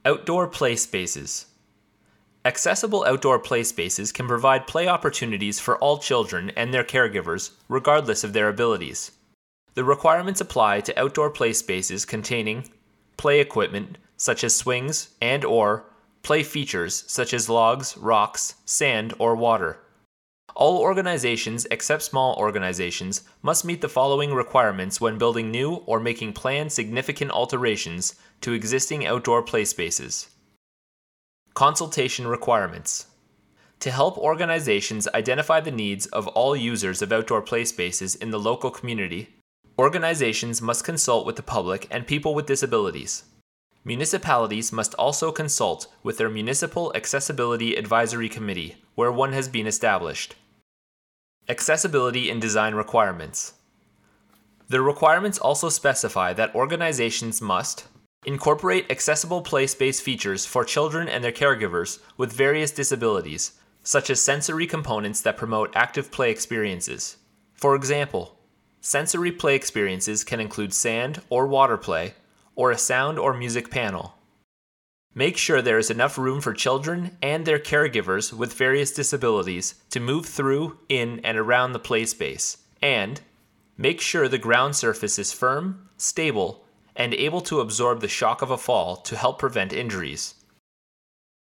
Outdoor play spaces. Accessible outdoor play spaces can provide play opportunities for all children and their caregivers, regardless of their abilities. The requirements apply to outdoor play spaces containing play equipment, such as swings and/or play features, such as logs, rocks, sand, or water. All organizations, except small organizations, must meet the following requirements when building new or making planned significant alterations to existing outdoor play spaces. Consultation requirements. To help organizations identify the needs of all users of outdoor play spaces in the local community, organizations must consult with the public and people with disabilities. Municipalities must also consult with their Municipal Accessibility Advisory Committee, where one has been established. Accessibility and design requirements. The requirements also specify that organizations must incorporate accessible play space features for children and their caregivers with various disabilities, such as sensory components that promote active play experiences. For example, sensory play experiences can include sand or water play, or a sound or music panel. Make sure there is enough room for children and their caregivers with various disabilities to move through, in, and around the play space, and make sure the ground surface is firm, stable, and able to absorb the shock of a fall to help prevent injuries.